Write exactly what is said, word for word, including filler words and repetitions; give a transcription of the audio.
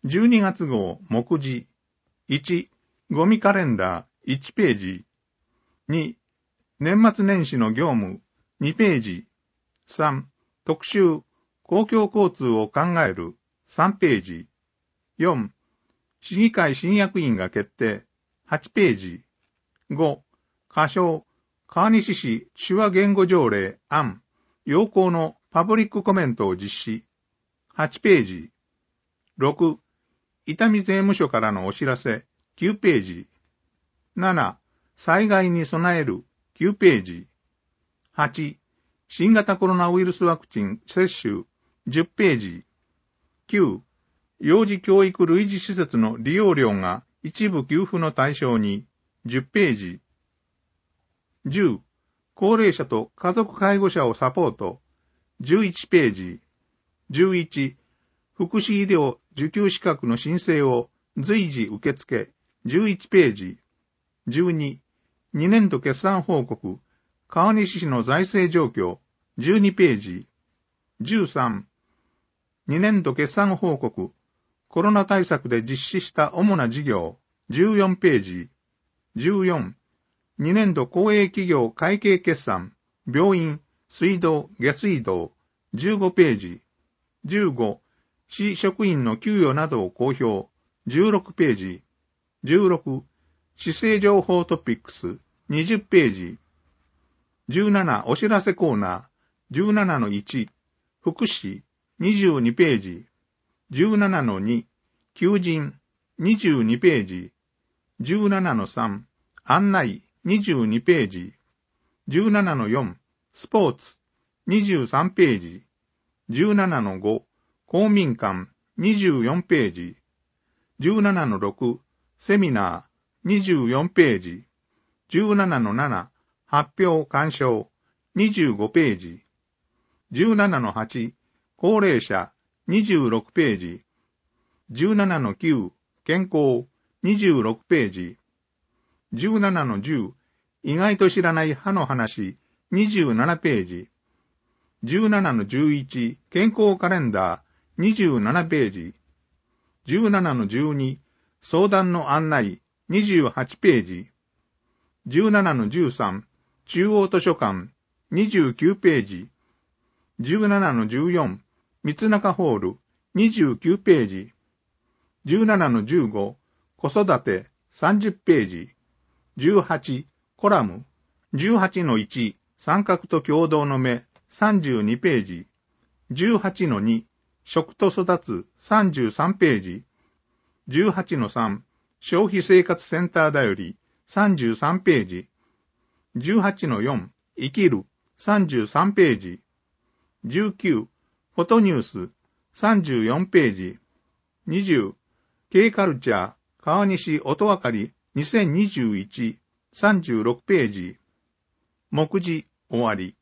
じゅうにがつ号目次。いち、ゴミカレンダーいちページ。に、年末年始の業務にページ。さん、特集公共交通を考えるさんページ。よん、市議会新役員が決定はちページ。ご、仮称川西市手話言語条例案要項のパブリックコメントを実施はちページ。ろく、伊丹税務署からのお知らせきゅうページ。なな、災害に備えるきゅうページ。はち、新型コロナウイルスワクチン接種じゅっページ。きゅう、幼児教育類似施設の利用料が一部給付の対象にじゅっページ。じゅう、高齢者と家族介護者をサポートじゅういちページ。じゅういち、福祉医療受給資格の申請を随時受付じゅういちページ。じゅうに、にねん度決算報告川西市の財政状況じゅうにページ。じゅうさん、にねん度決算報告コロナ対策で実施した主な事業じゅうよんページ。じゅうよん、にねん度公営企業会計決算病院水道下水道じゅうごページ。じゅうご、市職員の給与などを公表じゅうろくページ。じゅうろく、市政情報トピックスにじゅっページ。じゅうなな、お知らせコーナーじゅうななのいち、福祉にじゅうにページ。じゅうななのに、求人にじゅうにページ。じゅうななのさん、案内にじゅうにページ。じゅうななのよん、スポーツにじゅうさんページ。じゅうななのご、公民館にじゅうよんページ。じゅうななのろく、セミナーにじゅうよんページ。じゅうななのなな、発表鑑賞にじゅうごページ。じゅうななのはち、高齢者にじゅうろくページ。じゅうななのきゅう、健康にじゅうろくページ。じゅうななのじゅう、意外と知らない歯の話にじゅうななページ。じゅうななのじゅういち、健康カレンダーにじゅうななページ。じゅうななのじゅうに、相談の案内にじゅうはちページ。じゅうななのじゅうさん、中央図書館にじゅうきゅうページ。じゅうななのじゅうよん、三中ホールにじゅうきゅうページ。じゅうななのじゅうご、子育てさんじゅっページ。じゅうはち、コラムじゅうはちのいち、三角と共同の目さんじゅうにページ。じゅうはちのに、食と育つさんじゅうさんページ。じゅうはちのさん、消費生活センターだよりさんじゅうさんページ。じゅうはちのよん、生きるさんじゅうさんページ。じゅうきゅう、フォトニュースさんじゅうよんページ。にじゅう、K カルチャー川西音わかりにせんにじゅういち さんじゅうろくページ。目次終わり。